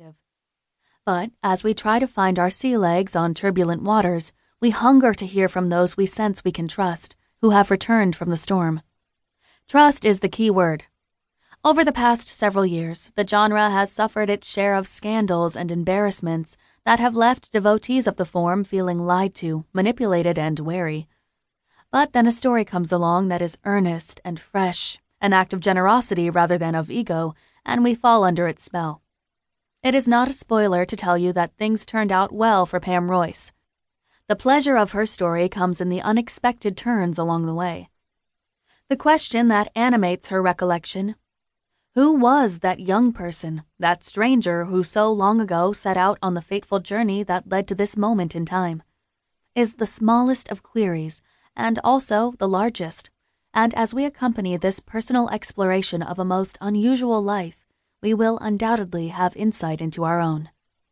perspective. But as we try to find our sea legs on turbulent waters, we hunger to hear from those we sense we can trust, who have returned from the storm. Trust is the key word. Over the past several years, the genre has suffered its share of scandals and embarrassments that have left devotees of the form feeling lied to, manipulated, and wary. But then a story comes along that is earnest and fresh, an act of generosity rather than of ego, and we fall under its spell. It is not a spoiler to tell you that things turned out well for Pam Royce. The pleasure of her story comes in the unexpected turns along the way. The question that animates her recollection: who was that young person, that stranger who so long ago set out on the fateful journey that led to this moment in time, is the smallest of queries and also the largest, and as we accompany this personal exploration of a most unusual life, we will undoubtedly have insight into our own.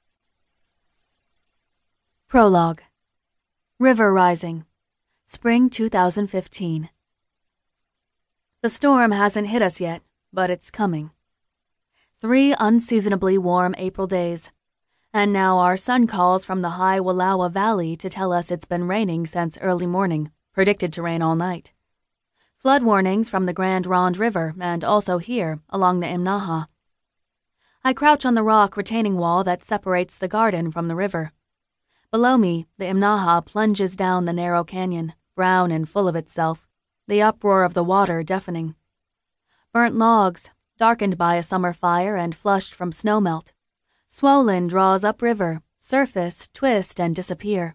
Prologue. River Rising, Spring 2015. The storm hasn't hit us yet, but it's coming. 3 unseasonably warm April days, and now our sun calls from the high Wallowa Valley to tell us it's been raining since early morning, predicted to rain all night. Flood warnings from the Grand Ronde River and also here, along the Imnaha. I crouch on the rock retaining wall that separates the garden from the river. Below me, the Imnaha plunges down the narrow canyon, brown and full of itself, the uproar of the water deafening. Burnt logs, darkened by a summer fire and flushed from snowmelt. Swollen draws upriver, surface, twist, and disappear.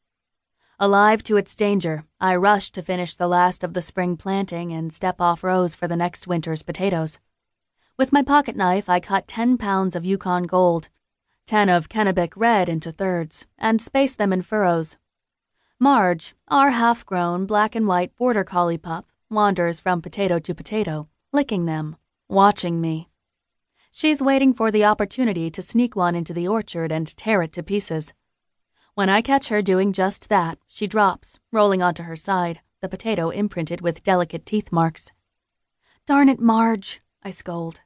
Alive to its danger, I rush to finish the last of the spring planting and step off rows for the next winter's potatoes. With my pocket knife, I cut 10 pounds of Yukon Gold, 10 of Kennebec Red into thirds, and space them in furrows. Marge, our half-grown black and white border collie pup, wanders from potato to potato, licking them, watching me. She's waiting for the opportunity to sneak one into the orchard and tear it to pieces. When I catch her doing just that, she drops, rolling onto her side, the potato imprinted with delicate teeth marks. "Darn it, Marge," I scold.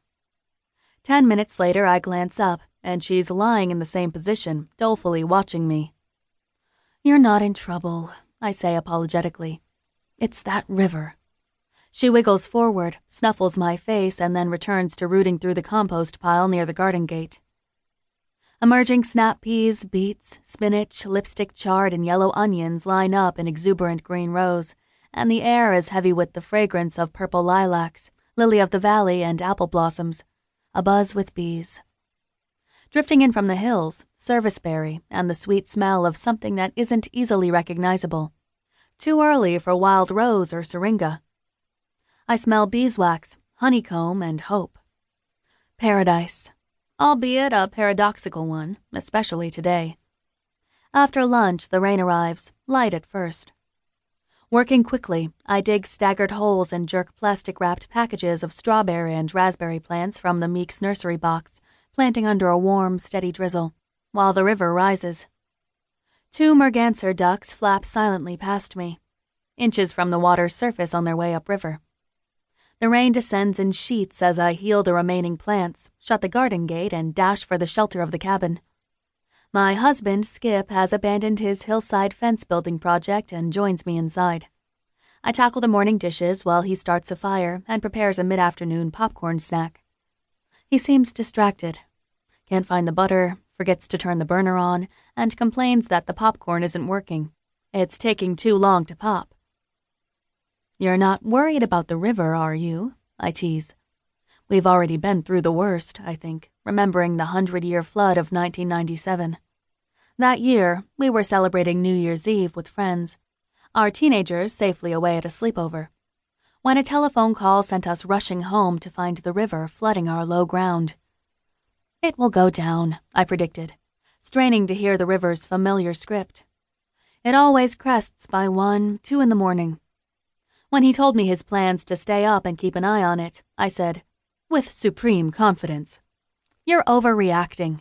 10 minutes later, I glance up, and she's lying in the same position, dolefully watching me. "You're not in trouble," I say apologetically. "It's that river." She wiggles forward, snuffles my face, and then returns to rooting through the compost pile near the garden gate. Emerging snap peas, beets, spinach, lipstick chard, and yellow onions line up in exuberant green rows, and the air is heavy with the fragrance of purple lilacs, lily of the valley, and apple blossoms, abuzz with bees. Drifting in from the hills, serviceberry, and the sweet smell of something that isn't easily recognizable. Too early for wild rose or syringa. I smell beeswax, honeycomb, and hope. Paradise, albeit a paradoxical one, especially today. After lunch, the rain arrives, light at first. Working quickly, I dig staggered holes and jerk plastic-wrapped packages of strawberry and raspberry plants from the Meeks nursery box, planting under a warm, steady drizzle, while the river rises. 2 merganser ducks flap silently past me, inches from the water's surface on their way upriver. The rain descends in sheets as I heel the remaining plants, shut the garden gate, and dash for the shelter of the cabin. My husband, Skip, has abandoned his hillside fence-building project and joins me inside. I tackle the morning dishes while he starts a fire and prepares a mid-afternoon popcorn snack. He seems distracted. Can't find the butter, forgets to turn the burner on, and complains that the popcorn isn't working. It's taking too long to pop. "You're not worried about the river, are you?" I tease. We've already been through the worst, I think, remembering the 100-year flood of 1997. That year, we were celebrating New Year's Eve with friends, our teenagers safely away at a sleepover, when a telephone call sent us rushing home to find the river flooding our low ground. "It will go down," I predicted, straining to hear the river's familiar script. "It always crests by 1, 2 in the morning." When he told me his plans to stay up and keep an eye on it, I said, with supreme confidence, "You're overreacting."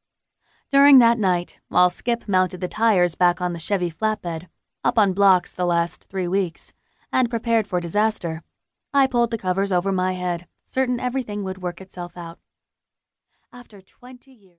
During that night, while Skip mounted the tires back on the Chevy flatbed, up on blocks the last 3 weeks, and prepared for disaster, I pulled the covers over my head, certain everything would work itself out. After 20 years...